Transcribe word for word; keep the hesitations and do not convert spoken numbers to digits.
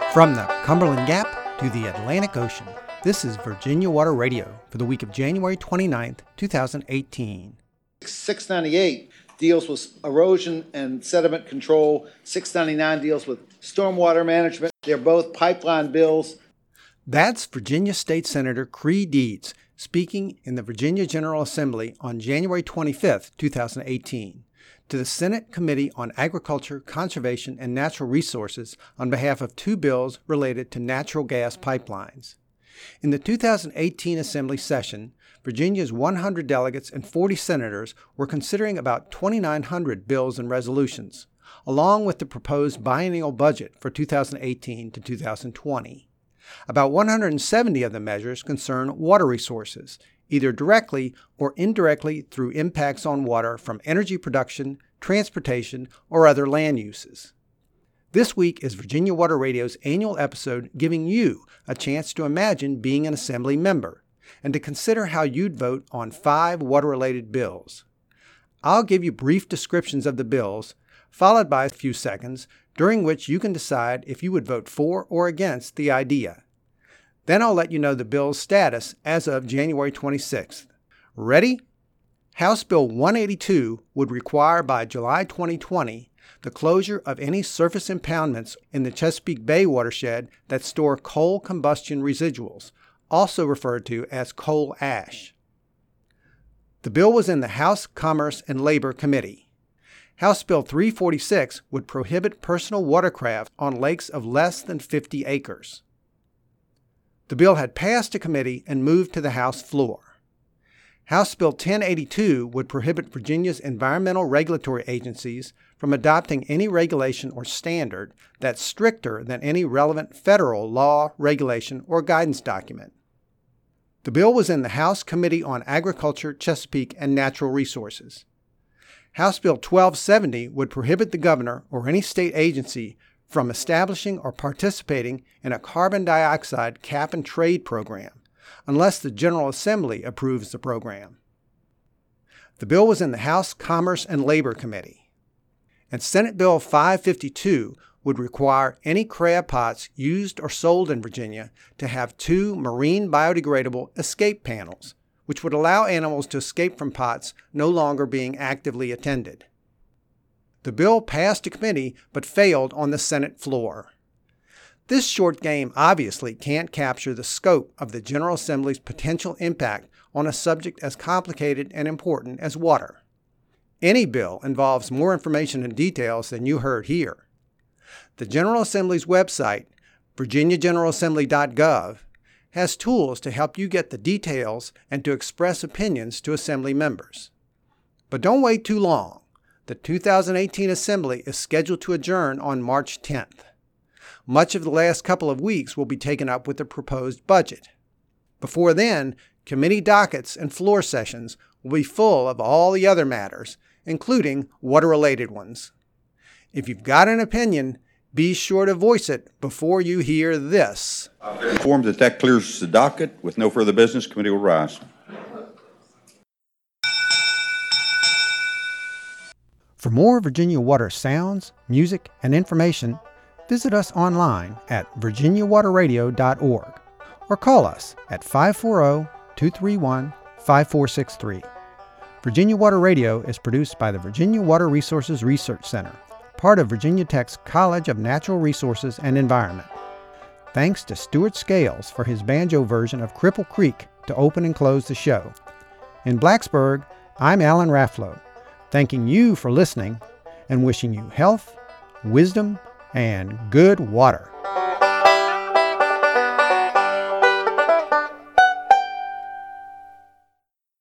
From the Cumberland Gap to the Atlantic Ocean, this is Virginia Water Radio for the week of January twenty-ninth, two thousand eighteen. six ninety-eight deals with erosion and sediment control. six ninety-nine deals with stormwater management. They're both pipeline bills. That's Virginia State Senator Creigh Deeds speaking in the Virginia General Assembly on January twenty-fifth, two thousand eighteen, to the Senate Committee on Agriculture, Conservation, and Natural Resources on behalf of two bills related to natural gas pipelines. In the two thousand eighteen Assembly session, Virginia's one hundred delegates and forty senators were considering about twenty-nine hundred bills and resolutions, along with the proposed biennial budget for two thousand eighteen to two thousand twenty. About one hundred seventy of the measures concern water resources, either directly or indirectly through impacts on water from energy production, transportation, or other land uses. This week is Virginia Water Radio's annual episode giving you a chance to imagine being an Assembly member and to consider how you'd vote on five water-related bills. I'll give you brief descriptions of the bills, followed by a few seconds during which you can decide if you would vote for or against the idea. Then I'll let you know the bill's status as of January twenty-sixth. Ready? House Bill one eighty-two would require by July twenty twenty the closure of any surface impoundments in the Chesapeake Bay watershed that store coal combustion residuals, also referred to as coal ash. The bill was in the House Commerce and Labor Committee. House Bill three forty-six would prohibit personal watercraft on lakes of less than fifty acres. The bill had passed a committee and moved to the House floor. House Bill ten eighty-two would prohibit Virginia's environmental regulatory agencies from adopting any regulation or standard that's stricter than any relevant federal law, regulation, or guidance document. The bill was in the House Committee on Agriculture, Chesapeake, and Natural Resources. House Bill twelve seventy would prohibit the governor or any state agency from establishing or participating in a carbon dioxide cap-and-trade program, unless the General Assembly approves the program. The bill was in the House Commerce and Labor Committee. And Senate Bill five fifty-two would require any crab pots used or sold in Virginia to have two marine biodegradable escape panels, which would allow animals to escape from pots no longer being actively attended. The bill passed a committee but failed on the Senate floor. This short game obviously can't capture the scope of the General Assembly's potential impact on a subject as complicated and important as water. Any bill involves more information and details than you heard here. The General Assembly's website, virginia general assembly dot gov, has tools to help you get the details and to express opinions to Assembly members. But don't wait too long. The two thousand eighteen Assembly is scheduled to adjourn on March tenth. Much of the last couple of weeks will be taken up with the proposed budget. Before then, committee dockets and floor sessions will be full of all the other matters, including water-related ones. If you've got an opinion, be sure to voice it before you hear this. Informed that that clears the docket. With no further business, committee will rise. For more Virginia Water sounds, music, and information, visit us online at virginia water radio dot org or call us at five four zero, two three one, five four six three. Virginia Water Radio is produced by the Virginia Water Resources Research Center, part of Virginia Tech's College of Natural Resources and Environment. Thanks to Stuart Scales for his banjo version of Cripple Creek to open and close the show. In Blacksburg, I'm Alan Rafflow, thanking you for listening and wishing you health, wisdom, and good water.